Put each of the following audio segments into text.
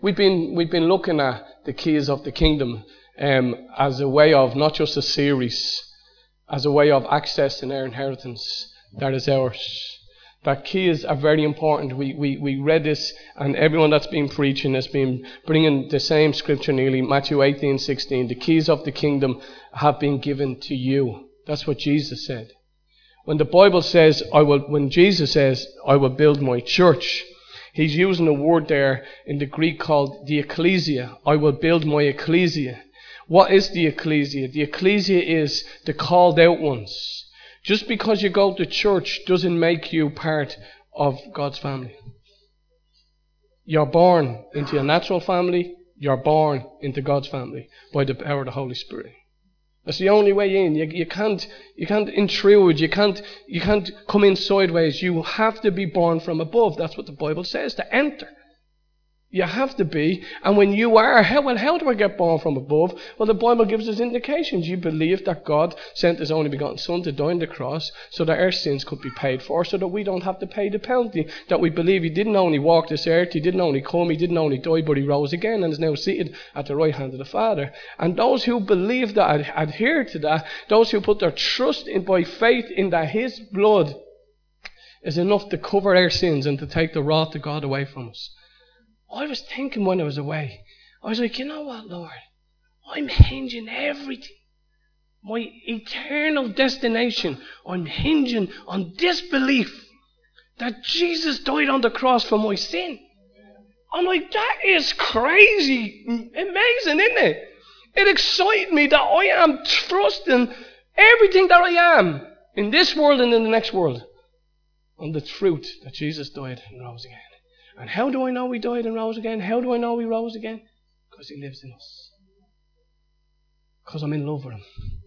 We've been looking at the keys of the kingdom as a way of, not just a series, as a way of accessing our inheritance that is ours. That keys are very important. We read this, and everyone that's been preaching has been bringing the same scripture nearly, Matthew 18:16. The keys of the kingdom have been given to you. That's what Jesus said. When the Bible says, when Jesus says, I will build my church, he's using a word there in the Greek called the ecclesia. I will build my ecclesia. What is the ecclesia? The ecclesia is the called out ones. Just because you go to church doesn't make you part of God's family. You're born into a natural family. You're born into God's family by the power of the Holy Spirit. That's the only way in. You can't intrude. You can't come in sideways. You have to be born from above. That's what the Bible says, to enter. You have to be. And when you are, how do I get born from above? Well, the Bible gives us indications. You believe that God sent his only begotten Son to die on the cross so that our sins could be paid for, so that we don't have to pay the penalty. That we believe he didn't only walk this earth, he didn't only come, he didn't only die, but he rose again and is now seated at the right hand of the Father. And those who believe that, adhere to that, those who put their trust in by faith in that his blood is enough to cover our sins and to take the wrath of God away from us. I was thinking when I was away, I was like, you know what, Lord? I'm hinging everything. My eternal destination, I'm hinging on this belief that Jesus died on the cross for my sin. I'm like, that is crazy. Amazing, isn't it? It excites me that I am trusting everything that I am in this world and in the next world on the truth that Jesus died and rose again. And how do I know he died and rose again? How do I know he rose again? Because he lives in us. Because I'm in love with him.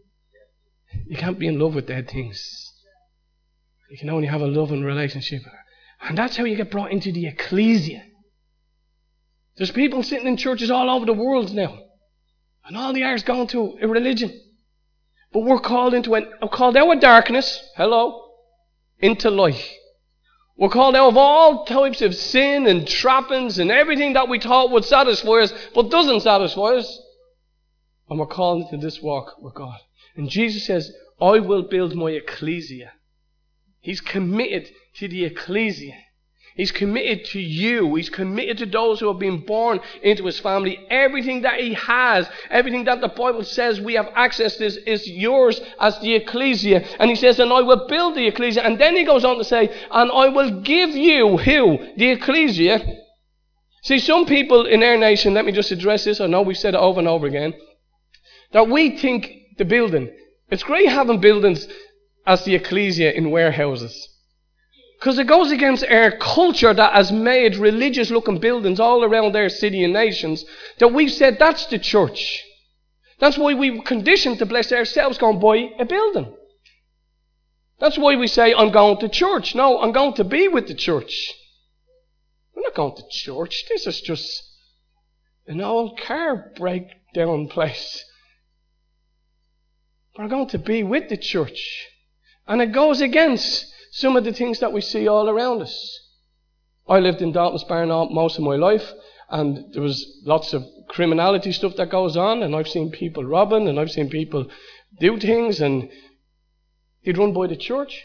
You can't be in love with dead things. You can only have a loving relationship. And that's how you get brought into the ecclesia. There's people sitting in churches all over the world now. And all they are is going to a religion. But we're called out of darkness, into light. We're called out of all types of sin and trappings and everything that we thought would satisfy us, but doesn't satisfy us. And we're called into this walk with God. And Jesus says, I will build my ecclesia. He's committed to the ecclesia. He's committed to you. He's committed to those who have been born into his family. Everything that he has, everything that the Bible says we have access to is yours as the ecclesia. And he says, and I will build the ecclesia. And then he goes on to say, and I will give you, who? The ecclesia. See, some people in our nation, let me just address this. I know we've said it over and over again, that we think the building. It's great having buildings as the ecclesia in warehouses. Because it goes against our culture that has made religious-looking buildings all around their city and nations, that we've said that's the church. That's why we've conditioned to bless ourselves going buy a building. That's why we say, I'm going to church. No, I'm going to be with the church. We're not going to church. This is just an old car breakdown place. We're going to be with the church. And it goes against some of the things that we see all around us. I lived in Dalton's Barn most of my life, and there was lots of criminality stuff that goes on, and I've seen people robbing, and I've seen people do things, and they'd run by the church.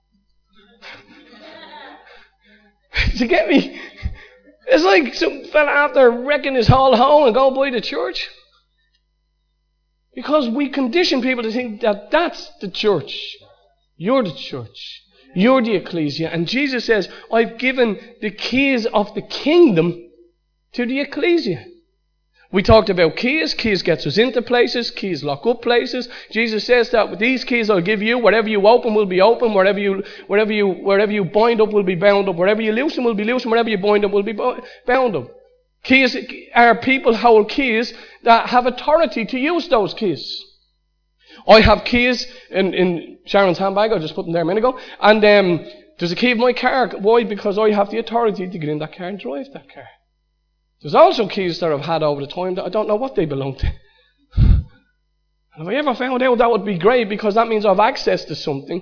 Do you get me? It's like some fella out there wrecking his whole home and go by the church. Because we condition people to think that that's the church. You're the church. You're the ecclesia. And Jesus says, I've given the keys of the kingdom to the ecclesia. We talked about keys. Keys gets us into places. Keys lock up places. Jesus says that with these keys I'll give you. Whatever you open will be open. Wherever you bind up will be bound up. Wherever you loosen will be loosened. Wherever you bind up will be bound up. Keys are people hold keys that have authority to use those keys. I have keys in Sharon's handbag. I just put them there a minute ago. And there's a key of my car. Why? Because I have the authority to get in that car and drive that car. There's also keys that I've had over the time that I don't know what they belong to. And if I ever found out, that would be great, because that means I've access to something.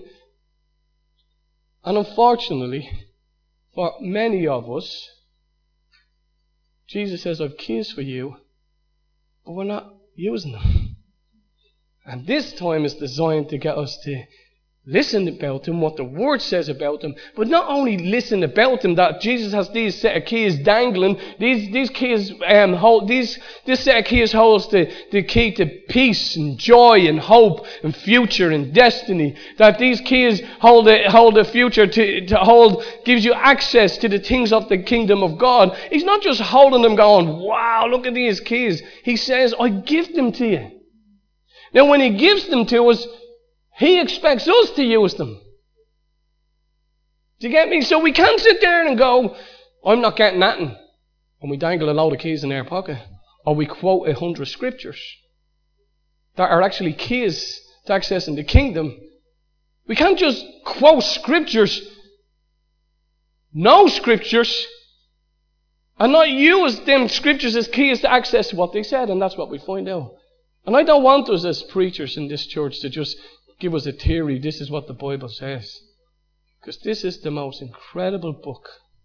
And unfortunately, for many of us, Jesus says, I've keys for you, but we're not using them. And this time is designed to get us to listen about Him, what the Word says about Him, but not only listen about Him, that Jesus has these set of keys dangling. These keys this set of keys holds the key to peace and joy and hope and future and destiny. That these keys hold the future gives you access to the things of the kingdom of God. He's not just holding them going, wow, look at these keys. He says, I give them to you. Now when He gives them to us, He expects us to use them. Do you get me? So we can't sit there and go, I'm not getting nothing. And we dangle a load of keys in our pocket. Or we quote 100 scriptures that are actually keys to accessing the kingdom. We can't just quote scriptures, know scriptures, and not use them scriptures as keys to access what they said. And that's what we find out. And I don't want us as preachers in this church to just give us a theory, this is what the Bible says. Because this is the most incredible book.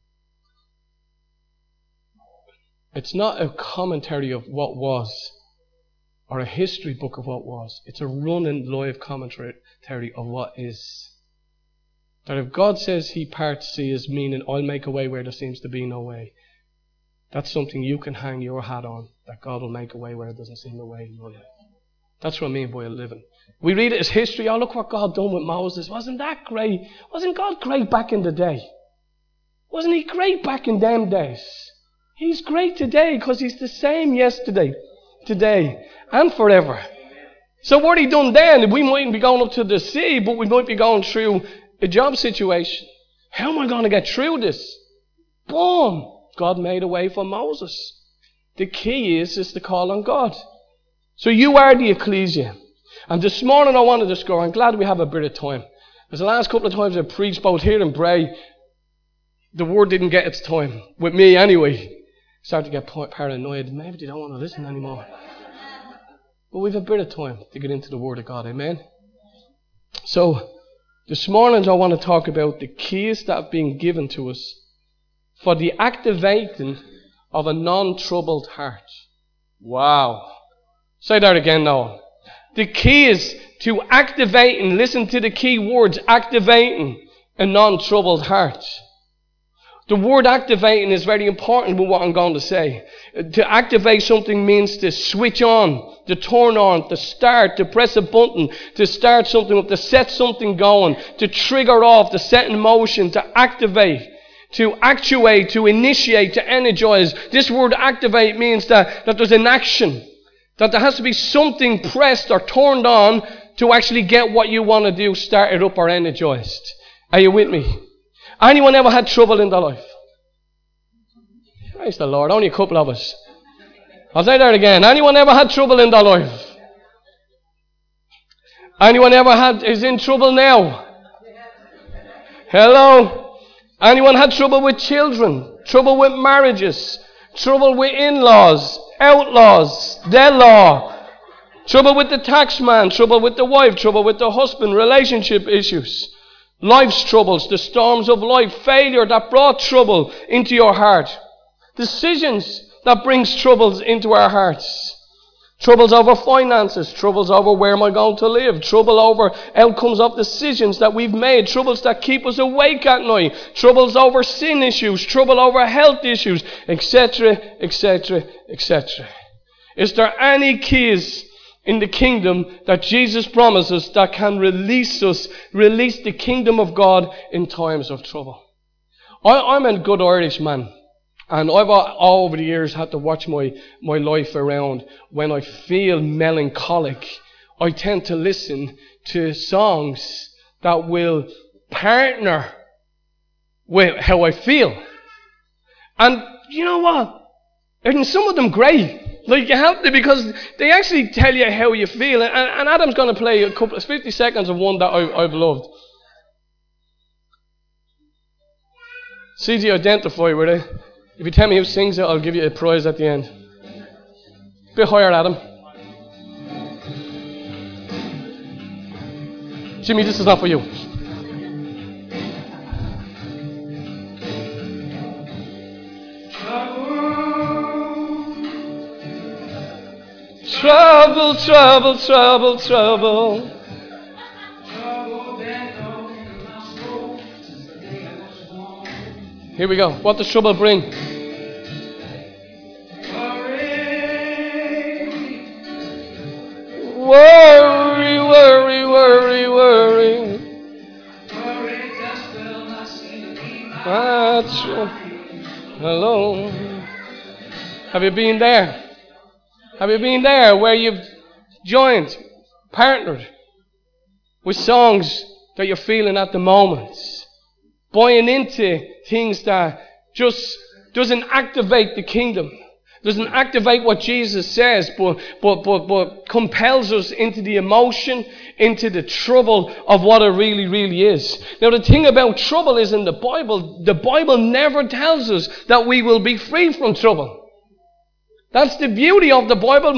It's not a commentary of what was, or a history book of what was. It's a running live commentary of what is. That if God says He parts seas, meaning I'll make a way where there seems to be no way, that's something you can hang your hat on, that God will make a way where there doesn't seem a way in your life. That's what I mean by a living. We read it as history. Oh, look what God done with Moses. Wasn't that great? Wasn't God great back in the day? Wasn't He great back in them days? He's great today because He's the same yesterday, today, and forever. So what He done then, we mightn't be going up to the sea, but we might be going through a job situation. How am I going to get through this? Boom! God made a way for Moses. The key is to call on God. So you are the ecclesia. And this morning I wanted to score. I'm glad we have a bit of time. Because the last couple of times I preached both here and Bray, the word didn't get its time. With me anyway. Started to get paranoid. Maybe they don't want to listen anymore. But we've a bit of time to get into the Word of God. Amen? So, this morning I want to talk about the keys that have been given to us for the activating of a non-troubled heart. Wow. Say that again now. The key is to activating, listen to the key words, activating a non-troubled heart. The word activating is very important with what I'm going to say. To activate something means to switch on, to turn on, to start, to press a button, to start something up, to set something going, to trigger off, to set in motion, to activate. To actuate, to initiate, to energize. This word activate means that there's an action. That there has to be something pressed or turned on to actually get what you want to do started up or energized. Are you with me? Anyone ever had trouble in their life? Praise the Lord. Only a couple of us. I'll say that again. Anyone ever had trouble in their life? Anyone ever is in trouble now? Hello? Anyone had trouble with children? Trouble with marriages? Trouble with in-laws? Outlaws? Dead law? Trouble with the tax man? Trouble with the wife? Trouble with the husband? Relationship issues? Life's troubles? The storms of life? Failure that brought trouble into your heart? Decisions that brings troubles into our hearts? Troubles over finances, troubles over where am I going to live, trouble over outcomes of decisions that we've made, troubles that keep us awake at night, troubles over sin issues, trouble over health issues, etc., etc., etc. Is there any keys in the kingdom that Jesus promises that can release the kingdom of God in times of trouble? I'm a good Irishman. And I've all over the years had to watch my life around. When I feel melancholic, I tend to listen to songs that will partner with how I feel. And you know what? And some of them great. Like you have to, because they actually tell you how you feel. And Adam's going to play 50 seconds of one that I've loved. It's easy to identify with it. If you tell me who sings it, I'll give you a prize at the end. A bit higher, Adam. Jimmy, this is not for you. Trouble, trouble, trouble, trouble. Here we go. What does trouble bring? Worry, worry, worry, worry. Hello. Have you been there? Have you been there where you've joined, partnered with songs that you're feeling at the moment? Buying into things that just doesn't activate the kingdom. Doesn't activate what Jesus says, but compels us into the emotion, into the trouble of what it really, really is. Now the thing about trouble is in the Bible never tells us that we will be free from trouble. That's the beauty of the Bible.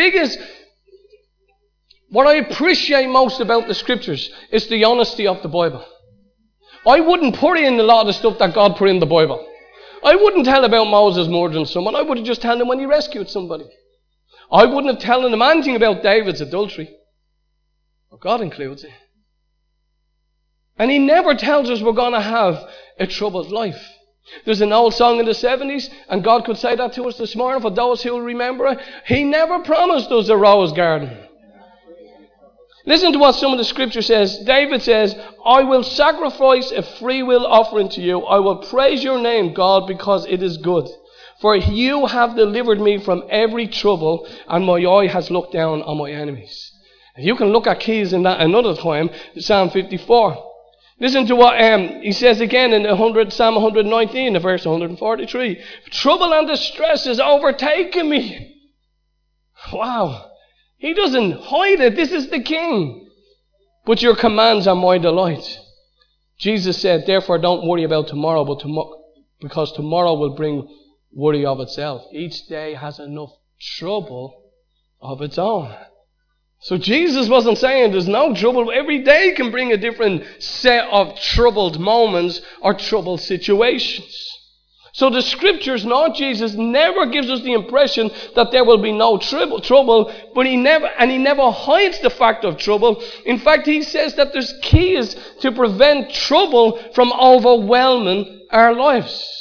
What I appreciate most about the scriptures is the honesty of the Bible. I wouldn't put in a lot of the stuff that God put in the Bible. I wouldn't tell about Moses murdering someone. I would have just told him when he rescued somebody. I wouldn't have told him anything about David's adultery. But God includes it. And he never tells us we're going to have a troubled life. There's an old song in the 70s, and God could say that to us this morning for those who will remember it. He never promised us a rose garden. Listen to what some of the scripture says. David says, I will sacrifice a free will offering to you. I will praise your name, God, because it is good. For you have delivered me from every trouble, and my eye has looked down on my enemies. And you can look at keys in that another time, Psalm 54. Listen to what he says again in Psalm 119, verse 143. Trouble and distress is overtaking me. Wow. He doesn't hide it. This is the King. But your commands are my delight. Jesus said, therefore don't worry about tomorrow, because tomorrow will bring worry of itself. Each day has enough trouble of its own. So Jesus wasn't saying there's no trouble. Every day can bring a different set of troubled moments or troubled situations. So the scriptures, not Jesus, never gives us the impression that there will be no trouble, but he never hides the fact of trouble. In fact, he says that there's keys to prevent trouble from overwhelming our lives.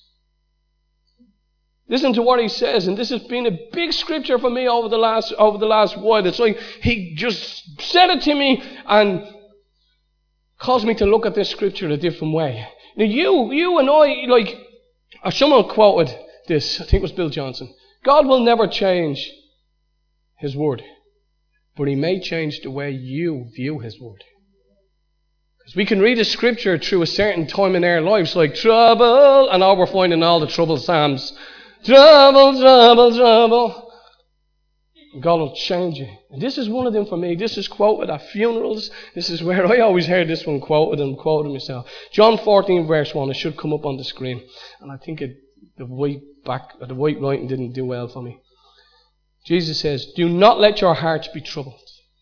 Listen to what he says, and this has been a big scripture for me over the last while. It's like he just said it to me and caused me to look at this scripture a different way. Now you and I, or someone quoted this, I think it was Bill Johnson. God will never change his word, but he may change the way you view his word. Because we can read a scripture through a certain time in our lives, like trouble, and now we're finding all the trouble psalms. Trouble, trouble, trouble. God will change it. And this is one of them for me. This is quoted at funerals. This is where I always heard this one quoted and quoted myself. John 14 verse 1. It should come up on the screen. And I think the white writing didn't do well for me. Jesus says, do not let your hearts be troubled.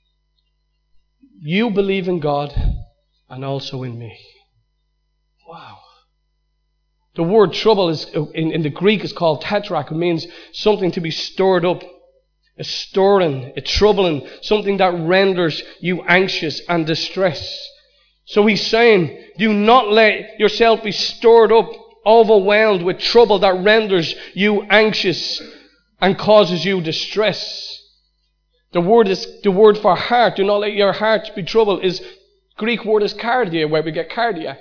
You believe in God and also in me. Wow. The word trouble is in the Greek is called tetrak. It means something to be stirred up. A stirring, a troubling, something that renders you anxious and distressed. So he's saying, do not let yourself be stirred up, overwhelmed with trouble that renders you anxious and causes you distress. The word for heart, do not let your heart be troubled, is Greek word is cardia, where we get cardiac.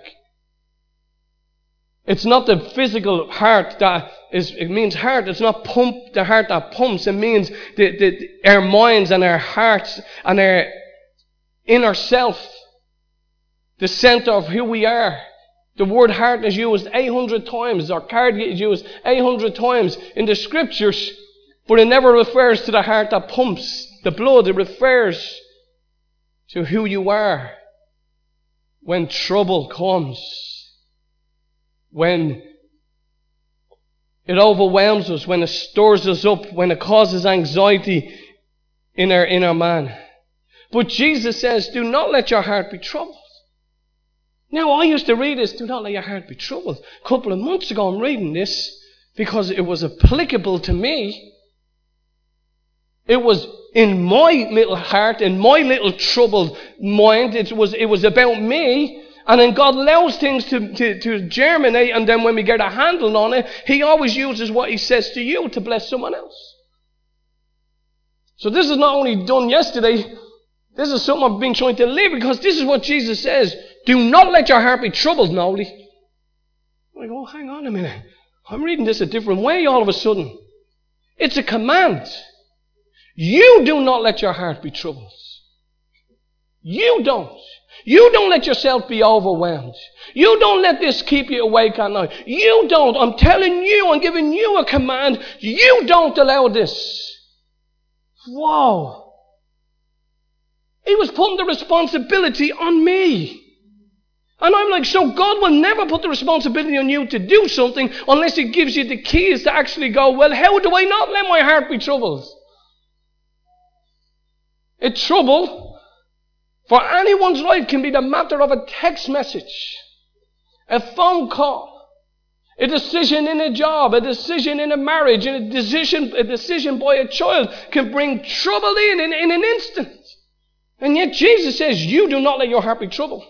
It's not the physical heart it means heart. It's not the heart that pumps. It means our minds and our hearts and our inner self. The center of who we are. The word heart is used 800 times, or cardia is used 800 times in the scriptures, but it never refers to the heart that pumps the blood. It refers to who you are when trouble comes. When it overwhelms us, when it stirs us up, when it causes anxiety in our inner man. But Jesus says, do not let your heart be troubled. Now, I used to read this, do not let your heart be troubled. A couple of months ago, I'm reading this because it was applicable to me. It was in my little heart, in my little troubled mind. It was about me. And then God allows things to germinate, and then when we get a handle on it, He always uses what He says to you to bless someone else. So this is not only done yesterday, this is something I've been trying to live, because this is what Jesus says. Do not let your heart be troubled, Nolly. I'm like, oh, hang on a minute. I'm reading this a different way all of a sudden. It's a command. You do not let your heart be troubled. You don't. You don't let yourself be overwhelmed. You don't let this keep you awake at night. You don't. I'm telling you, I'm giving you a command. You don't allow this. Whoa. He was putting the responsibility on me. And I'm like, so God will never put the responsibility on you to do something unless He gives you the keys to actually go, well, how do I not let my heart be troubled? Trouble for anyone's life can be the matter of a text message, a phone call, a decision in a job, a decision in a marriage, and a decision by a child can bring trouble in an instant. And yet Jesus says, you do not let your heart be troubled.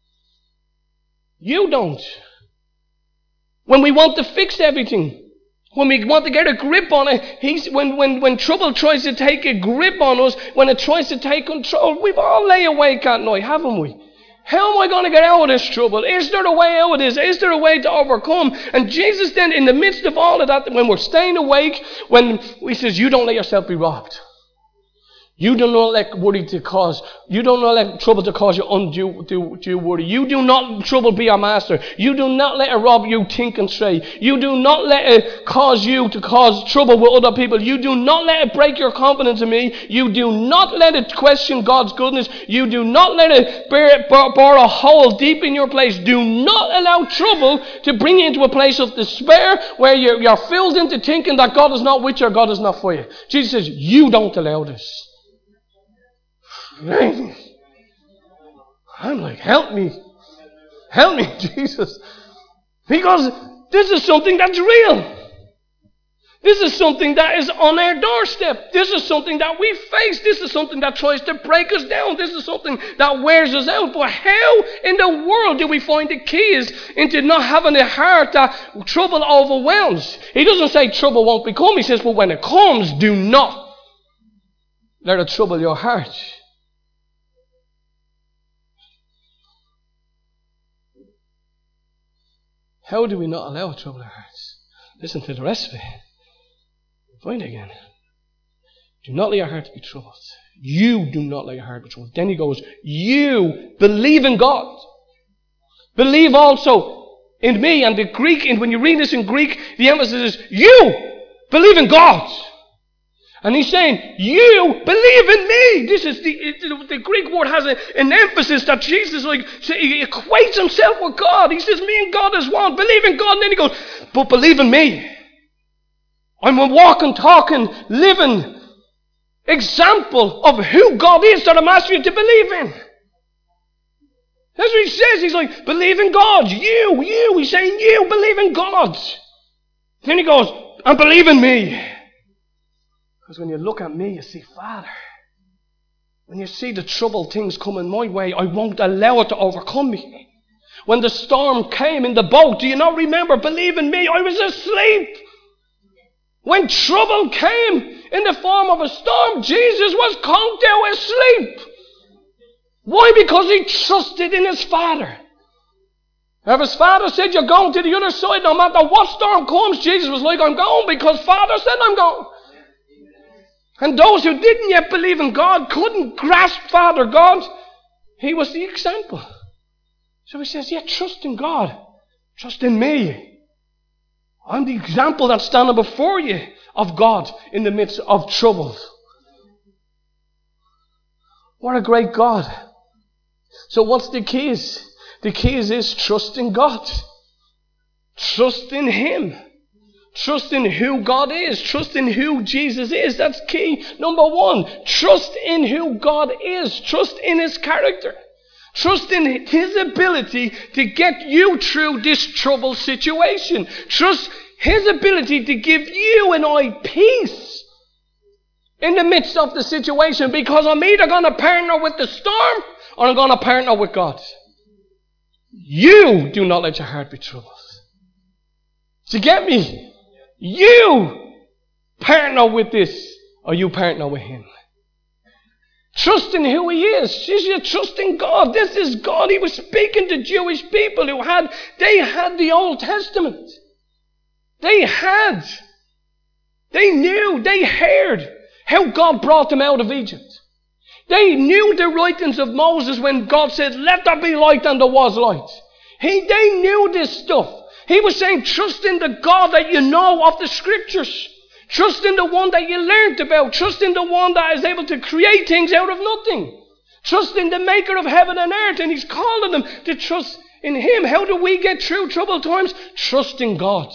You don't. When we want to fix everything, when we want to get a grip on it, when trouble tries to take a grip on us, when it tries to take control, we've all lay awake at night, haven't we? How am I going to get out of this trouble? Is there a way out of this? Is there a way to overcome? And Jesus then, in the midst of all of that, when we're staying awake, when He says, you don't let yourself be robbed. You do not let worry to cause, you do not let trouble to cause you undue worry. You do not let trouble be your master. You do not let it rob you thinking straight. You do not let it cause you to cause trouble with other people. You do not let it break your confidence in me. You do not let it question God's goodness. You do not let it bore a hole deep in your place. Do not allow trouble to bring you into a place of despair where you're filled into thinking that God is not with you or God is not for you. Jesus says, you don't allow this. I'm like, help me, Jesus. Because this is something that's real. This is something that is on our doorstep. This is something that we face. This is something that tries to break us down. This is something that wears us out. But how in the world do we find the keys into not having a heart that trouble overwhelms? He doesn't say trouble won't become. He says, but when it comes, do not let it trouble your heart. How do we not allow it to trouble our hearts? Listen to the rest of it. Find it again. Do not let your heart be troubled. You do not let your heart be troubled. Then he goes, you believe in God. Believe also in me. And the Greek, and when you read this in Greek, the emphasis is, you believe in God. And he's saying, you believe in me. This is the Greek word has an emphasis that Jesus he equates himself with God. He says, me and God is one. Believe in God. And then he goes, but believe in me. I'm a walking, talking, living example of who God is that I'm asking you to believe in. That's what he says. He's like, believe in God. You. He's saying, you believe in God. Then he goes, and believe in me. Because when you look at me, you see Father. When you see the troubled things coming my way, I won't allow it to overcome me. When the storm came in the boat, do you not remember? Believe in me, I was asleep. When trouble came in the form of a storm, Jesus was conked out asleep. Why? Because he trusted in his Father. If his Father said, you're going to the other side, no matter what storm comes, Jesus was like, I'm going because Father said I'm going. And those who didn't yet believe in God couldn't grasp Father God. He was the example. So he says, yeah, trust in God. Trust in me. I'm the example that's standing before you of God in the midst of trouble. What a great God. So what's the keys? The keys is trust in God. Trust in Him. Trust in who God is. Trust in who Jesus is. That's key. Number one, trust in who God is. Trust in His character. Trust in His ability to get you through this troubled situation. Trust His ability to give you and I peace. in the midst of the situation, because I'm either going to partner with the storm or I'm going to partner with God. You do not let your heart be troubled. Do you get me? You partner with this or you partner with Him. Trust in who He is. You trust in God. This is God. He was speaking to Jewish people they had the Old Testament. They knew, they heard how God brought them out of Egypt. They knew the writings of Moses when God said, let there be light, and there was light. They knew this stuff. He was saying, trust in the God that you know of the Scriptures. Trust in the one that you learned about. Trust in the one that is able to create things out of nothing. Trust in the maker of heaven and earth. And He's calling them to trust in Him. How do we get through troubled times? Trust in God.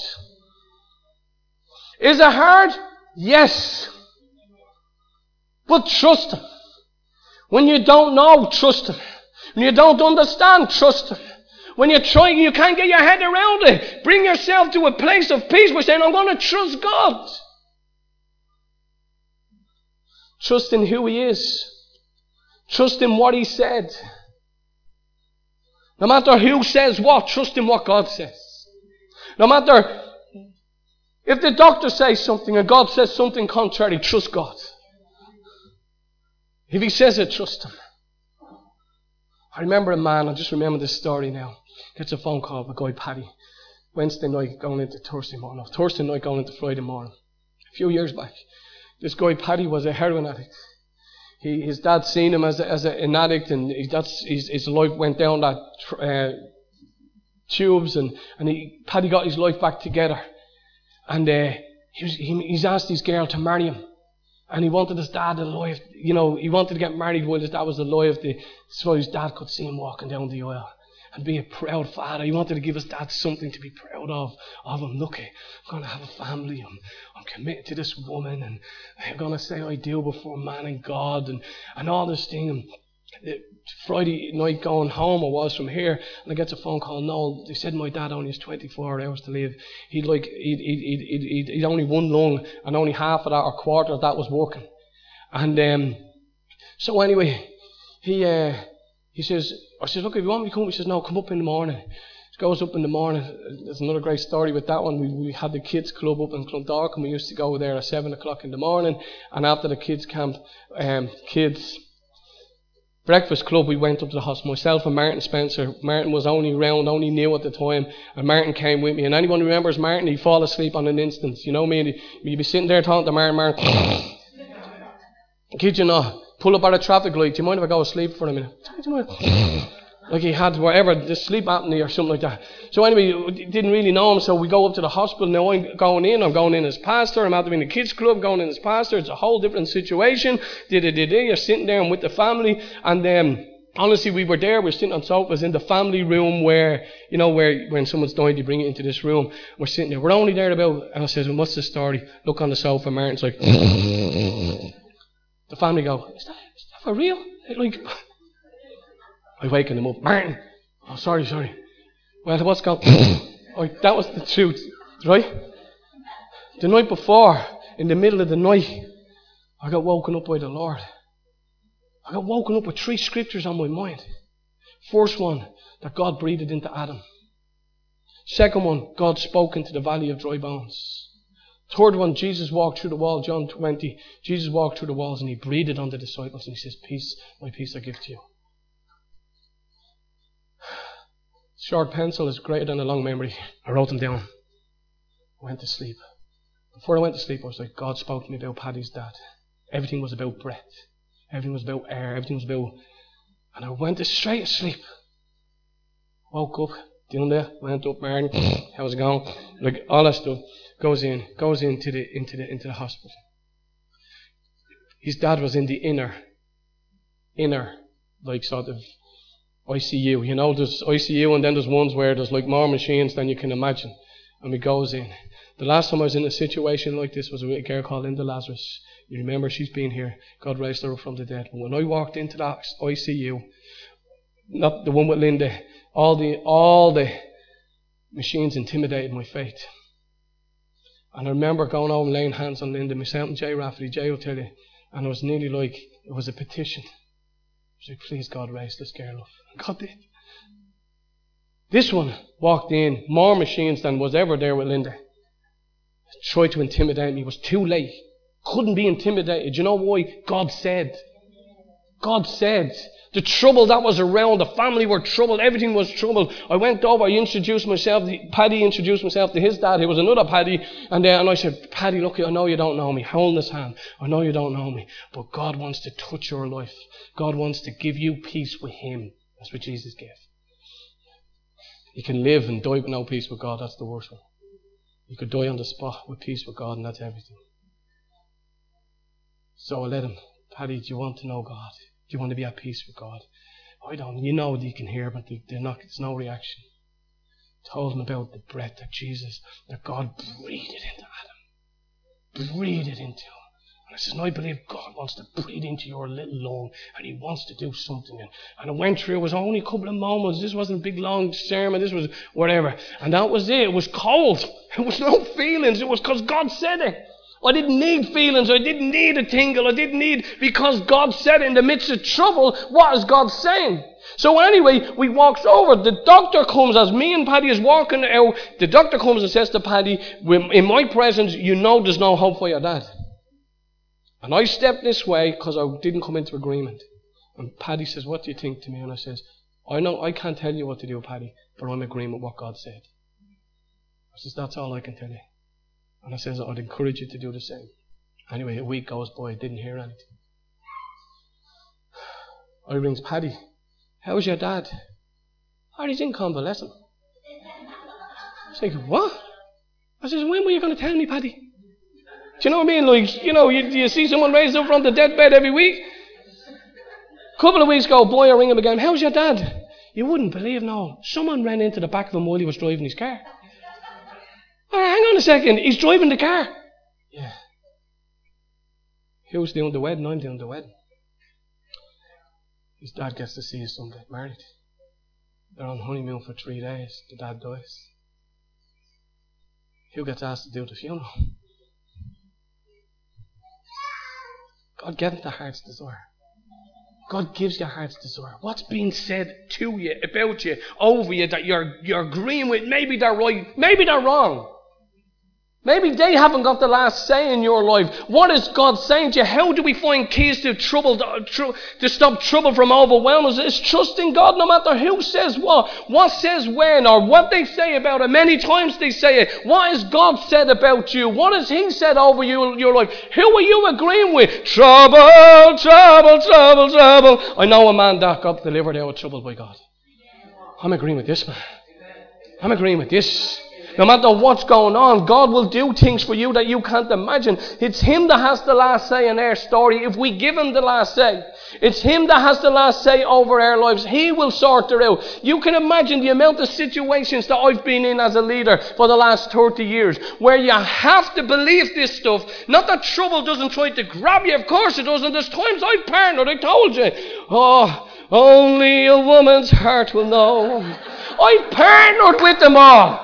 Is it hard? Yes. But trust Him. When you don't know, trust Him. When you don't understand, trust Him. When you're trying, you can't get your head around it, bring yourself to a place of peace by saying, I'm going to trust God. Trust in who He is. Trust in what He said. No matter who says what, trust in what God says. No matter if the doctor says something and God says something contrary, trust God. If He says it, trust Him. I remember a man, I just remember this story now. Gets a phone call of a guy, Paddy. Wednesday night going into Thursday morning. Thursday night going into Friday morning. A few years back. This guy, Paddy, was a heroin addict. His dad seen him as an addict, and his life went down that tubes, and Paddy got his life back together. And he's asked his girl to marry him. And he wanted his dad alive. He wanted to get married while his dad was alive, so his dad could see him walking down the aisle and be a proud father. He wanted to give his dad something to be proud of him. Look, I'm going to have a family. I'm committed to this woman, and I'm going to say I do before man and God, and all this thing. And Friday night going home, I was from here, and I get a phone call. No, they said my dad only has 24 hours to live. He'd only one lung, and only half of that or quarter of that was working. And so anyway, he says, I said, look, if you want me to come, he says, no, come up in the morning. He goes up in the morning. There's another great story with that one. We had the kids club up in Clondalk, and we used to go there at 7 o'clock in the morning. And after the kids camp, kids breakfast club, we went up to the hospital. Myself and Martin Spencer. Martin was only new at the time, and Martin came with me. And anyone who remembers Martin, he'd fall asleep on an instant. You know me? And you'd be sitting there talking to Martin. Kid you not, pull up at a traffic light. Do you mind if I go to sleep for a minute? Like he had whatever, the sleep apnea or something like that. So anyway, we didn't really know him, so we go up to the hospital. Now I'm going in as pastor. I'm out in the kids club, going in as pastor. It's a whole different situation. You're sitting there and with the family, and honestly, we were there. We were sitting on sofas in the family room where when someone's died, you bring it into this room. We're sitting there. We're only there and I says, well, what's the story? Look on the sofa. Martin's like, the family go, is that for real? Like, I waken him up. Martin! Oh, sorry. Well, what's going on? That was the truth, right? The night before, in the middle of the night, I got woken up by the Lord. I got woken up with 3 scriptures on my mind. First one, that God breathed into Adam. Second one, God spoke into the valley of dry bones. Third one, Jesus walked through the wall, John 20. Jesus walked through the walls and He breathed on the disciples and He says, peace, my peace I give to you. Short pencil is greater than a long memory. I wrote them down. I went to sleep. Before I went to sleep, I was like, God spoke to me about Paddy's dad. Everything was about breath. Everything was about air. Everything was about... And I went straight to sleep. Woke up, down there, went up, Martin, how's it going? Like, all that stuff goes into the hospital. His dad was in the inner, like sort of ICU. There's ICU and then there's ones where there's like more machines than you can imagine. And he goes in. The last time I was in a situation like this was with a girl called Linda Lazarus. You remember, she's been here. God raised her up from the dead. But when I walked into that ICU, not the one with Linda, all the machines intimidated my faith. And I remember going over and laying hands on Linda, myself and Jay Rafferty. Jay will tell you. And it was nearly like it was a petition. I was like, please God, raise this girl up. And God did. This one walked in, more machines than was ever there with Linda. Tried to intimidate me. It was too late. Couldn't be intimidated. You know why? God said. God said. The trouble that was around, the family were troubled, everything was troubled. I went over, I introduced myself, Paddy introduced himself to his dad, who was another Paddy, and I said, Paddy, look, I know you don't know me. Hold his hand. I know you don't know me, but God wants to touch your life. God wants to give you peace with Him. That's what Jesus gave. You can live and die with no peace with God, that's the worst one. You could die on the spot with peace with God, and that's everything. So I let him, Paddy, do you want to know God? Do you want to be at peace with God? I don't. You know you can hear, but there's no reaction. Told him about the breath of Jesus, that God breathed it into Adam. Breathed it into him. And I said, I believe God wants to breathe into your little lung, and He wants to do something. And I went through, it was only a couple of moments. This wasn't a big long sermon, this was whatever. And that was it. It was cold. There was no feelings. It was because God said it. I didn't need feelings. I didn't need a tingle. I didn't need, because God said in the midst of trouble, what is God saying? So anyway, we walks over. The doctor comes, as me and Paddy is walking out, the doctor comes and says to Paddy, in my presence, you know there's no hope for your dad. And I stepped this way because I didn't come into agreement. And Paddy says, what do you think to me? And I says, I know I can't tell you what to do, Paddy, but I'm in agreement with what God said. I says, that's all I can tell you. And I says, I'd encourage you to do the same. Anyway, a week goes by, I didn't hear anything. I rings Paddy. How's your dad? Oh, he's in convalescent. I was like, what? I says, when were you going to tell me, Paddy? Do you know what I mean? Like, you see someone raised up from the deathbed every week? A couple of weeks ago, boy, I ring him again. How's your dad? You wouldn't believe, no. Someone ran into the back of him while he was driving his car. All right, hang on a second. He's driving the car. Yeah. Who's doing the wedding? I'm doing the wedding. His dad gets to see his son get married. They're on honeymoon for 3 days. The dad dies. Who gets asked to do the funeral? God gave him the heart's desire. God gives you heart's desire. What's being said to you, about you, over you, that you're agreeing with? Maybe they're right, maybe they're wrong. Maybe they haven't got the last say in your life. What is God saying to you? How do we find keys to trouble, to stop trouble from overwhelming us? It's trusting God no matter who says what says when, or what they say about it. Many times they say it. What has God said about you? What has He said over you in your life? Who are you agreeing with? Trouble, trouble, trouble, trouble. I know a man that got delivered out of trouble by God. I'm agreeing with this man. I'm agreeing with this. No matter what's going on, God will do things for you that you can't imagine. It's Him that has the last say in our story. If we give Him the last say, it's Him that has the last say over our lives. He will sort it out. You can imagine the amount of situations that I've been in as a leader for the last 30 years, where you have to believe this stuff. Not that trouble doesn't try to grab you. Of course it does. And there's times I've partnered. I told you. Oh, only a woman's heart will know. I've partnered with them all.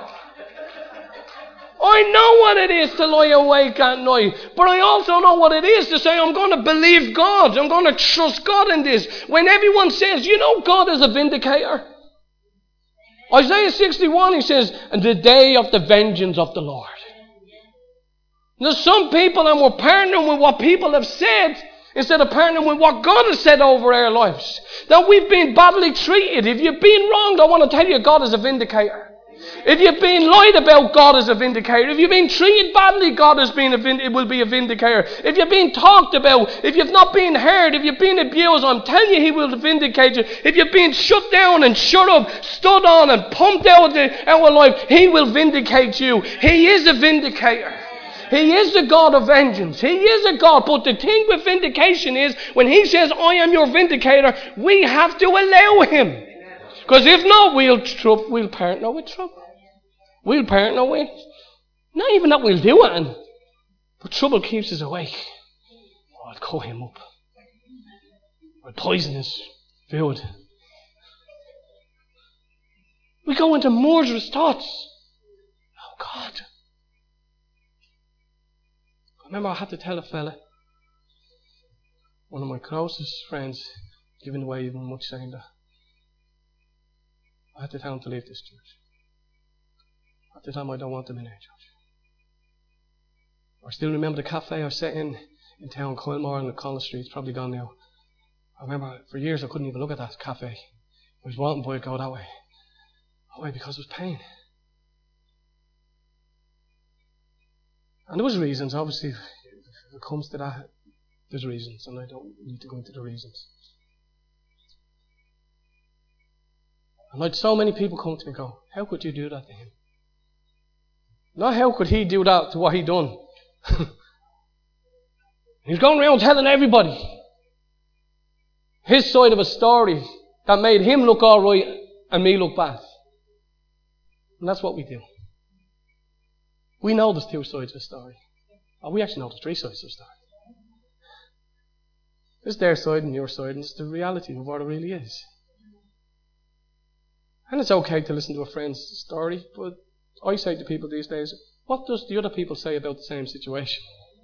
I know what it is to lie awake at night, but I also know what it is to say, I'm going to believe God. I'm going to trust God in this. When everyone says, you know, God is a vindicator. Isaiah 61, he says, and the day of the vengeance of the Lord. There's some people, and we're partnering with what people have said instead of partnering with what God has said over our lives. That we've been badly treated. If you've been wronged, I want to tell you, God is a vindicator. If you've been lied about, God is a vindicator. If you've been treated badly, God it will be a vindicator. If you've been talked about, if you've not been heard, if you've been abused, I'm telling you, He will vindicate you. If you've been shut down and shut up, stood on and pumped out of life, He will vindicate you. He is a vindicator. He is the God of vengeance. He is a God. But the thing with vindication is, when He says, I am your vindicator, we have to allow Him. Because if not, we'll partner with trouble. We'll partner with, not even that we'll do it, but trouble keeps us awake. Oh, I'll cut him up. I'll poison his food. We go into murderous thoughts. Oh God. remember I had to tell a fella, one of my closest friends, giving away even much saying that, I had to tell him to leave this church. I had to tell him I don't want him in our church. I still remember the cafe I sat in town, Coilmore and Collins Street. It's probably gone now. I remember for years I couldn't even look at that cafe. I was wanting boy to go that way. Why? Because it was pain. And there was reasons, obviously. If it comes to that, there's reasons, and I don't need to go into the reasons. And I had so many people come to me and go, how could you do that to him? Not how could he do that to what he done. He's going around telling everybody his side of a story that made him look all right and me look bad. And that's what we do. We know there's two sides of the story. Oh, we actually know there's three sides of the story. There's their side and your side, and it's the reality of what it really is. And it's okay to listen to a friend's story, but I say to people these days, what does the other people say about the same situation?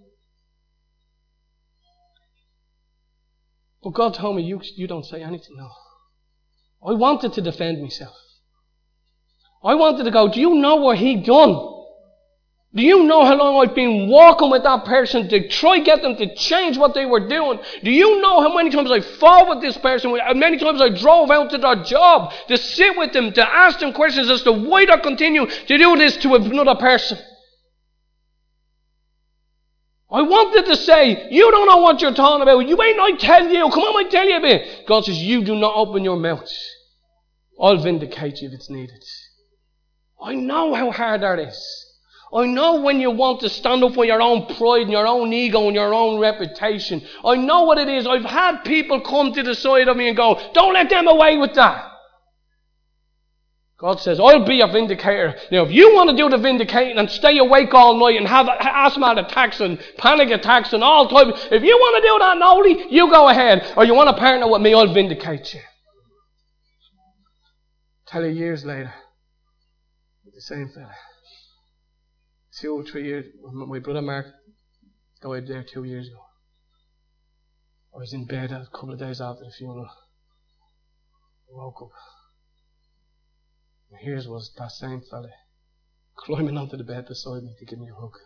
But God told me, you don't say anything now. I wanted to defend myself. I wanted to go, do you know what he done? Do you know how long I've been walking with that person to try get them to change what they were doing? Do you know how many times I fought with this person? How many times I drove out to their job to sit with them, to ask them questions as to why they continue to do this to another person? I wanted to say, you don't know what you're talking about. You ain't I tell you. Come on, I tell you a bit. God says, you do not open your mouth. I'll vindicate you if it's needed. I know how hard that is. I know when you want to stand up for your own pride and your own ego and your own reputation. I know what it is. I've had people come to the side of me and go, don't let them away with that. God says, I'll be a vindicator. Now, if you want to do the vindicating and stay awake all night and have asthma attacks and panic attacks and all types, if you want to do that, Noli, you go ahead. Or you want to partner with me, I'll vindicate you. Tell you years later, with the same fella. 2 or 3 years, my brother Mark died there 2 years ago. I was in bed a couple of days after the funeral. I woke up. And here was that same fella climbing onto the bed beside me to give me a hug.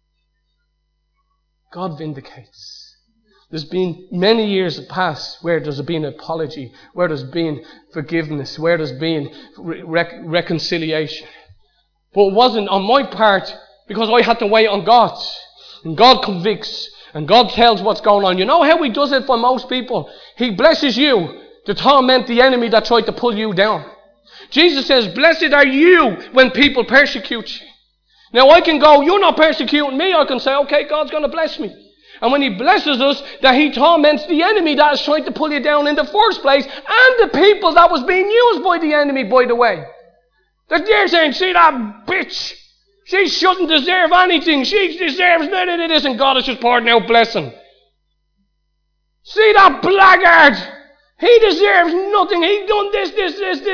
God vindicates. There's been many years past where there's been apology, where there's been forgiveness, where there's been reconciliation. But it wasn't on my part because I had to wait on God. And God convicts. And God tells what's going on. You know how He does it for most people? He blesses you to torment the enemy that tried to pull you down. Jesus says, blessed are you when people persecute you. Now I can go, you're not persecuting me. I can say, okay, God's going to bless me. And when He blesses us, that He torments the enemy that is trying to pull you down in the first place, and the people that was being used by the enemy, by the way. They're saying, see that bitch? She shouldn't deserve anything. She deserves nothing of this, and God is just pouring out blessing. See that blackguard? He deserves nothing. He done this, and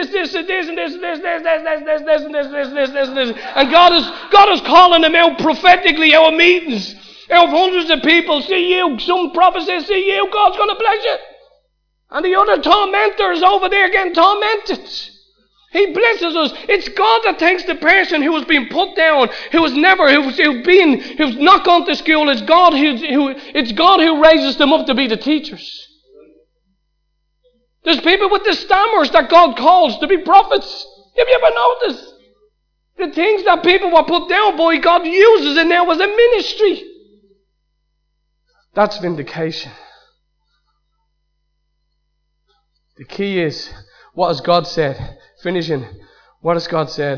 this. And God is calling him out prophetically out of meetings, out of hundreds of people. See you. Some prophet says, see you. God's going to bless you. And the other tormentor is over there getting tormented. He blesses us. It's God that takes the person who has been put down, who's not gone to school. It's God who raises them up to be the teachers. There's people with the stammers that God calls to be prophets. Have you ever noticed? The things that people were put down by, God uses it now as a ministry. That's vindication. The key is, what has God said? Finishing, what has God said?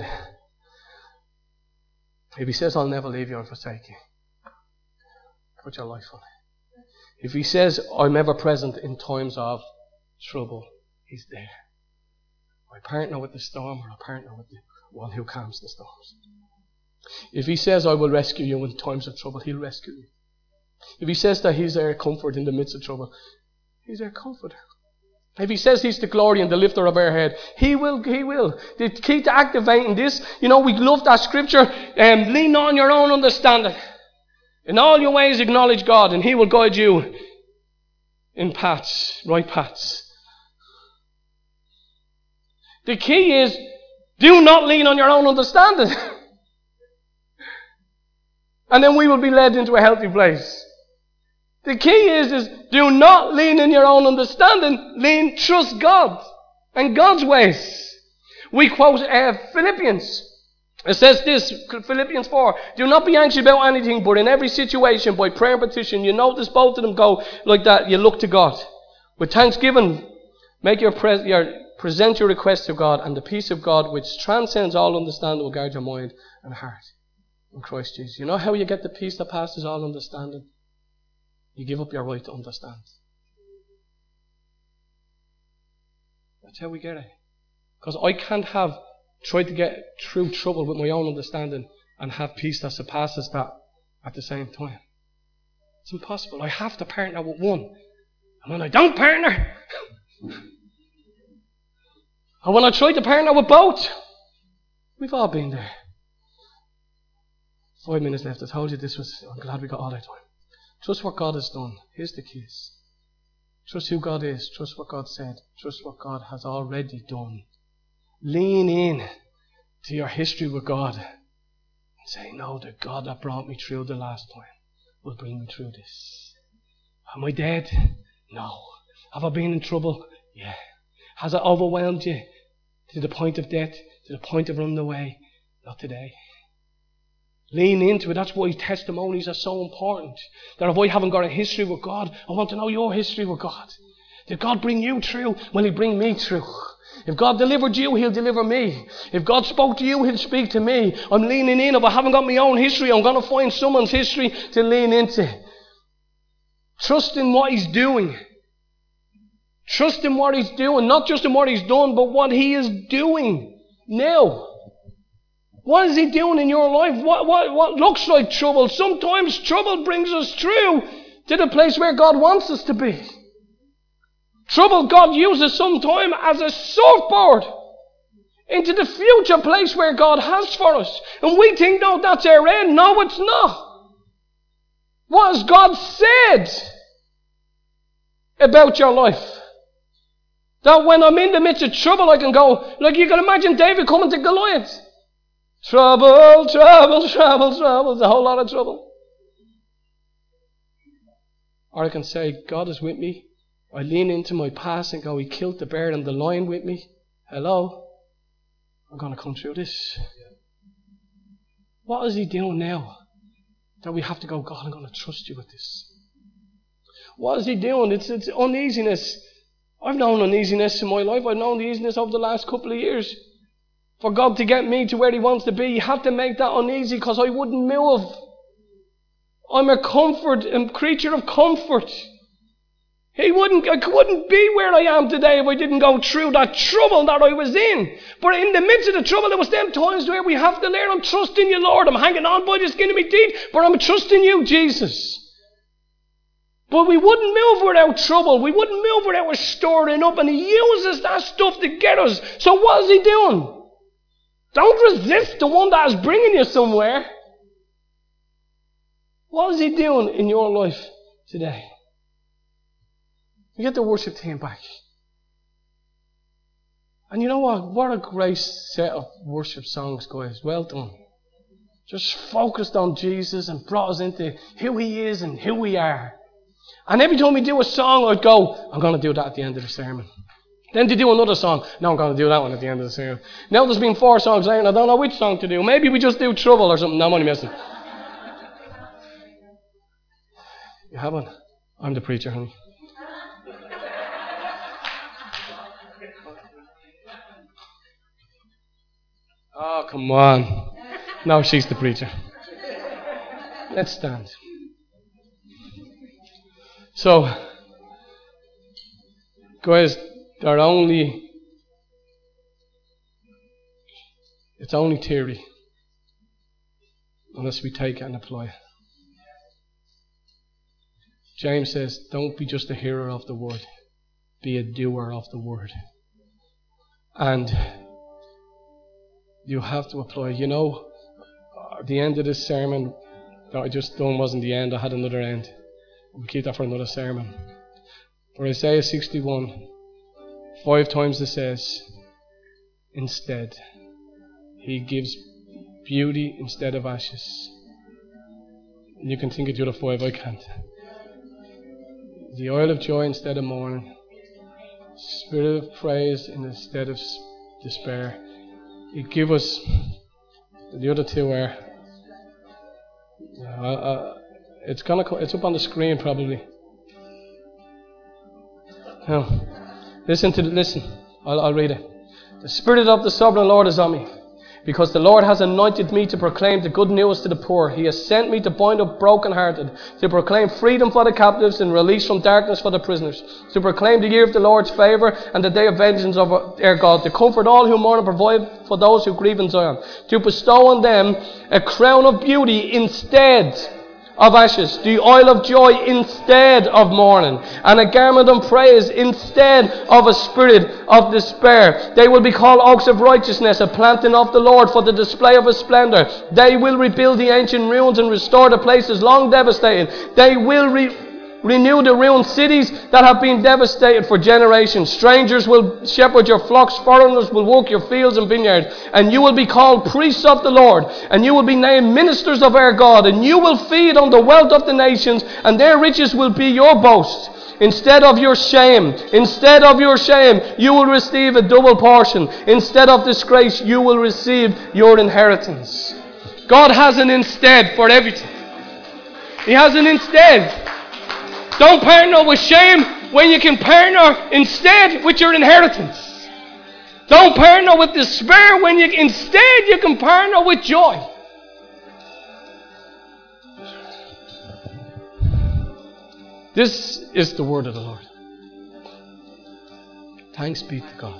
If He says, I'll never leave you or forsake you, put your life on it. If He says, I'm ever present in times of trouble, He's there. I partner with the storm, or I partner with the one who calms the storms. If He says, I will rescue you in times of trouble, He'll rescue you. If He says that He's our comfort in the midst of trouble, He's our comforter. If He says He's the glory and the lifter of our head, He will. The key to activating this, we love that scripture, lean on your own understanding. In all your ways acknowledge God, and He will guide you in paths, right paths. The key is, do not lean on your own understanding. And then we will be led into a healthy place. The key is do not lean in your own understanding. Trust God and God's ways. We quote Philippians. It says this, Philippians 4, do not be anxious about anything, but in every situation, by prayer and petition, you notice both of them go like that, you look to God. With thanksgiving, present your requests to God, and the peace of God, which transcends all understanding, will guard your mind and heart in Christ Jesus. You know how you get the peace that passes all understanding? You give up your right to understand. That's how we get it. Because I can't try to get through trouble with my own understanding and have peace that surpasses that at the same time. It's impossible. I have to partner with one. And when I don't partner, and when I try to partner with both, we've all been there. 5 minutes left. I told you I'm glad we got all that time. Trust what God has done. Here's the keys. Trust who God is. Trust what God said. Trust what God has already done. Lean in to your history with God and say, no, the God that brought me through the last time will bring me through this. Am I dead? No. Have I been in trouble? Yeah. Has it overwhelmed you to the point of death, to the point of running away? Not today. Lean into it. That's why testimonies are so important. That if I haven't got a history with God, I want to know your history with God. Did God bring you through? Will He bring me through? If God delivered you, He'll deliver me. If God spoke to you, He'll speak to me. I'm leaning in. If I haven't got my own history, I'm going to find someone's history to lean into. Trust in what He's doing. Trust in what He's doing. Not just in what He's done, but what He is doing now. What is He doing in your life? What looks like trouble? Sometimes trouble brings us through to the place where God wants us to be. Trouble God uses sometimes as a surfboard into the future place where God has for us. And we think, no, that's our end. No, it's not. What has God said about your life? That when I'm in the midst of trouble, I can go, like you can imagine David coming to Goliath. Trouble, trouble, trouble, trouble. There's a whole lot of trouble. Or I can say, God is with me. I lean into my past and go, He killed the bear and the lion with me. Hello? I'm going to come through this. What is He doing now that we have to go, God, I'm going to trust You with this? What is He doing? It's uneasiness. I've known uneasiness in my life. I've known uneasiness over the last couple of years. For God to get me to where He wants to be, He had to make that uneasy because I wouldn't move. I'm a creature of comfort. I couldn't be where I am today if I didn't go through that trouble that I was in. But in the midst of the trouble, there was them times where we have to learn, I'm trusting You, Lord. I'm hanging on by the skin of my teeth, but I'm trusting You, Jesus. But we wouldn't move without trouble. We wouldn't move without us storing up. And He uses that stuff to get us. So what is He doing? Don't resist the one that is bringing you somewhere. What is He doing in your life today? You get the worship team back. And you know what? What a great set of worship songs, guys. Well done. Just focused on Jesus and brought us into who He is and who we are. And every time we do a song, I'd go, I'm going to do that at the end of the sermon. Then to do another song. No, I'm going to do that one at the end of the sermon. Now there's been 4 songs there and I don't know which song to do. Maybe we just do Trouble or something. No, I'm only messing. You have one? I'm the preacher, honey. Oh, come on. No, she's the preacher. Let's stand. So, guys, it's only theory unless we take it and apply it. James says, don't be just a hearer of the word, be a doer of the word. And you have to apply. You know, at the end of this sermon, that I just done wasn't the end. I had another end. We'll keep that for another sermon. For Isaiah 61, 5 times it says, instead. He gives beauty instead of ashes. And you can think of the other 5, I can't. The oil of joy instead of mourning. Spirit of praise instead of despair. He give us the other 2 are. It's up on the screen probably. Now, listen. I'll read it. The Spirit of the Sovereign Lord is on me, because the Lord has anointed me to proclaim the good news to the poor. He has sent me to bind up brokenhearted, to proclaim freedom for the captives and release from darkness for the prisoners, to proclaim the year of the Lord's favour and the day of vengeance of our God, to comfort all who mourn and provide for those who grieve in Zion, to bestow on them a crown of beauty instead of ashes, the oil of joy instead of mourning, and a garment of praise instead of a spirit of despair. They will be called oaks of righteousness, a planting of the Lord for the display of His splendour. They will rebuild the ancient ruins and restore the places long devastated. They will renew the ruined cities that have been devastated for generations. Strangers will shepherd your flocks, foreigners will walk your fields and vineyards, and you will be called priests of the Lord, and you will be named ministers of our God, and you will feed on the wealth of the nations, and their riches will be your boast. Instead of your shame, you will receive a double portion. Instead of disgrace, you will receive your inheritance. God has an instead for everything. He has an instead. Don't partner with shame when you can partner instead with your inheritance. Don't partner with despair when you can partner with joy. This is the word of the Lord. Thanks be to God.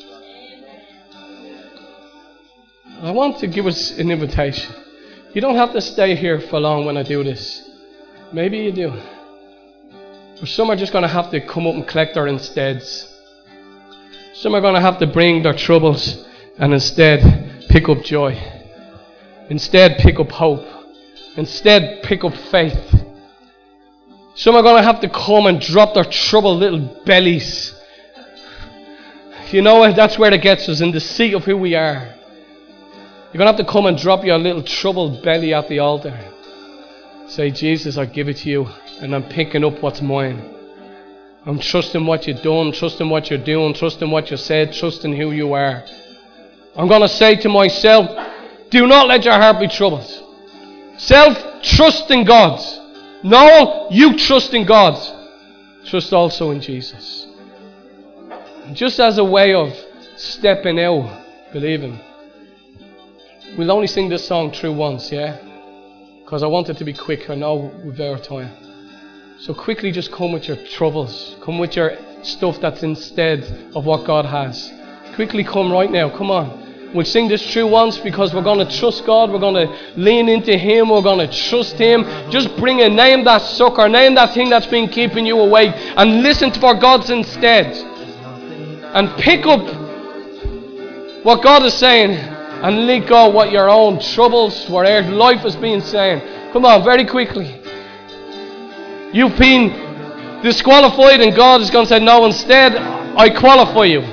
I want to give us an invitation. You don't have to stay here for long when I do this. Maybe you do. But some are just going to have to come up and collect their insteads. Some are going to have to bring their troubles and instead pick up joy. Instead pick up hope. Instead pick up faith. Some are going to have to come and drop their troubled little bellies. You know, that's where it gets us, in the seat of who we are. You're going to have to come and drop your little troubled belly at the altar. Say, Jesus, I give it to you. And I'm picking up what's mine. I'm trusting what you've done, trusting what you're doing, trusting what you said, trusting who you are. I'm going to say to myself, do not let your heart be troubled. Self, trust in God. No, you trust in God. Trust also in Jesus. And just as a way of stepping out, believing. We'll only sing this song through once, yeah? Because I want it to be quick. I know we've our time. So quickly just come with your troubles. Come with your stuff that's instead of what God has. Quickly come right now. Come on. We'll sing this through once because we're going to trust God. We're going to lean into Him. We're going to trust Him. Just bring a name that sucker. Name that thing that's been keeping you awake. And listen for God's instead. And pick up what God is saying. And let go what your own troubles, what our life has been saying. Come on, very quickly. You've been disqualified and God is going to say, no, instead, I qualify you.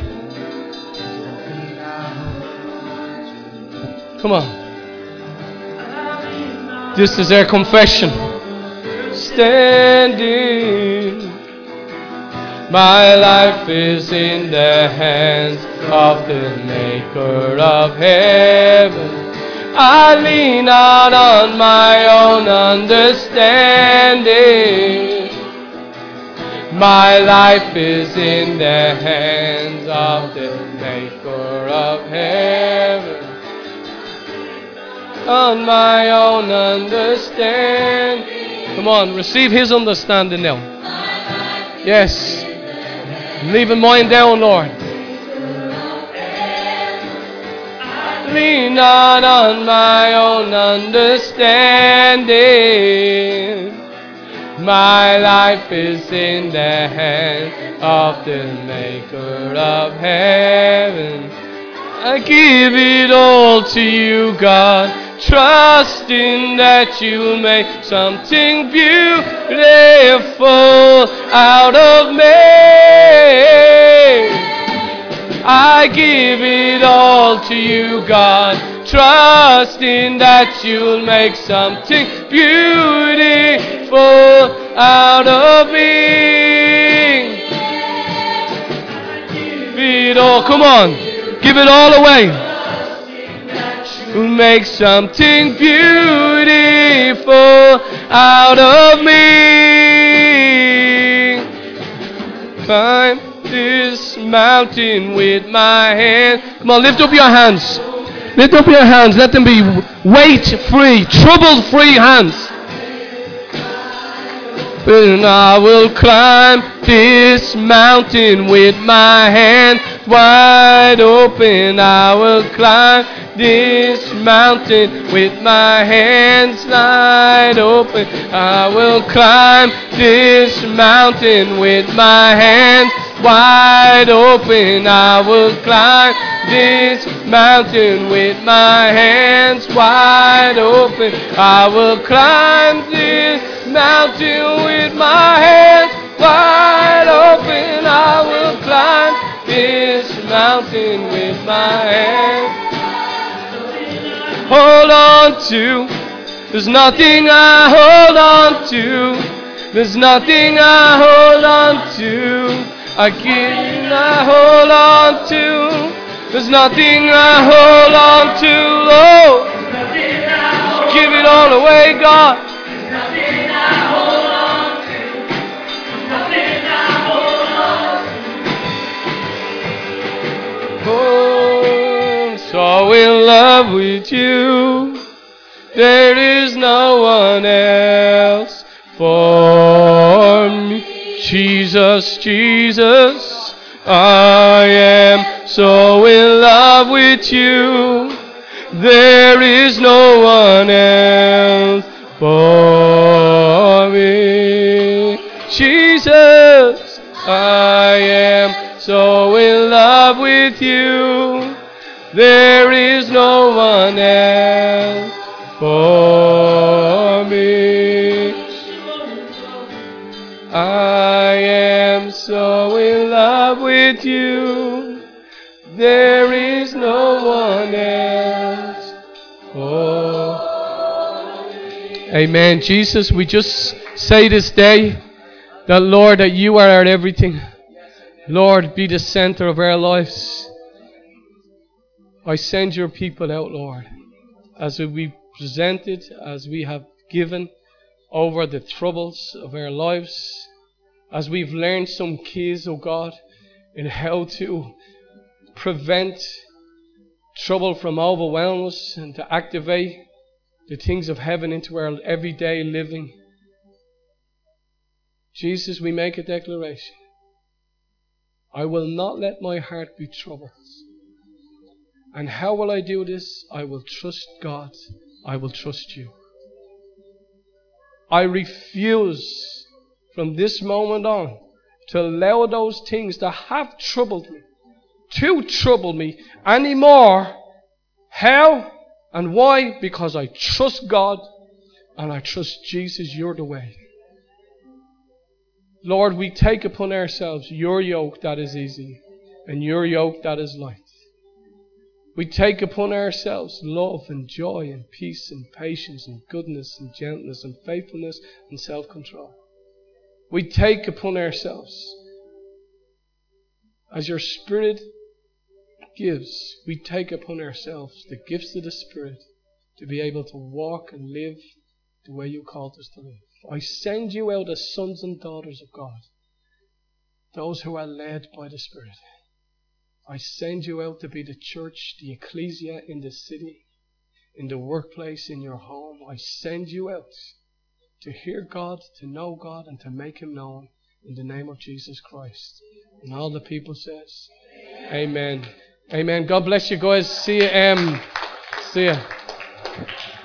Come on. This is our confession. Standing. My life is in the hands of the Maker of heaven. I lean not on my own understanding. My life is in the hands of the Maker of heaven. On my own understanding. Come on, receive His understanding now. Yes. Leaving mine down, Lord. Lean not on my own understanding. My life is in the hands of the Maker of heaven. I give it all to you, God. Trusting that you'll make something beautiful out of me. I give it all to you, God. Trusting that you'll make something beautiful out of me. Give it all, come on, give it all away. You'll make something beautiful out of me. Climb this mountain with my hand. Come on, lift up your hands. Lift up your hands. Let them be weight-free, trouble-free hands. And I will climb this mountain with my hand wide open. I will climb this mountain with my hands wide open. I will climb this mountain with my hands wide open. I will climb this mountain with my hands wide open. I will climb this mountain with my hands wide open. I will climb this mountain with my hands. Hold on to. There's nothing I hold on to. There's nothing I hold on to. I hold on to. There's nothing I hold on to. Oh, just give it all away, God. There's nothing I hold on to. Nothing I hold on to. Oh, so in love with you. There is no one else for me. Jesus, Jesus, I am so in love with you. There is no one else for me. Jesus, I am so in love with you. There is no one else for me. I am so in love with you. There is no one else for me. Amen. Jesus, we just say this day that, Lord, that you are our everything. Lord, be the center of our lives. I send your people out, Lord, as we presented, as we have given over the troubles of our lives, as we've learned some keys, oh God, in how to prevent trouble from overwhelming us and to activate the things of heaven into our everyday living. Jesus, we make a declaration. I will not let my heart be troubled. And how will I do this? I will trust God. I will trust you. I refuse from this moment on to allow those things that have troubled me to trouble me anymore. How and why? Because I trust God and I trust Jesus. You're the way. Lord, we take upon ourselves your yoke that is easy and your yoke that is light. We take upon ourselves love and joy and peace and patience and goodness and gentleness and faithfulness and self-control. We take upon ourselves, as your Spirit gives, we take upon ourselves the gifts of the Spirit to be able to walk and live the way you called us to live. I send you out as sons and daughters of God, those who are led by the Spirit. I send you out to be the church, the ecclesia in the city, in the workplace, in your home. I send you out to hear God, to know God, and to make Him known in the name of Jesus Christ. And all the people says, Amen. Amen. God bless you guys. See you. See ya.